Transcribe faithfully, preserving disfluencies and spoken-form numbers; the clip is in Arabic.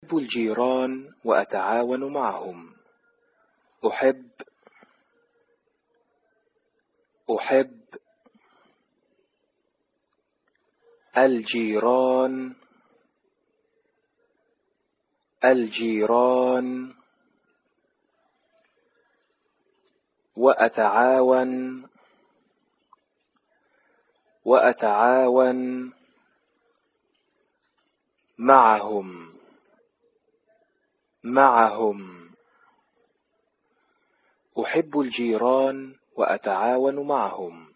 أحب الجيران وأتعاون معهم. أحب أحب الجيران الجيران وأتعاون وأتعاون معهم معهم أحب الجيران وأتعاون معهم.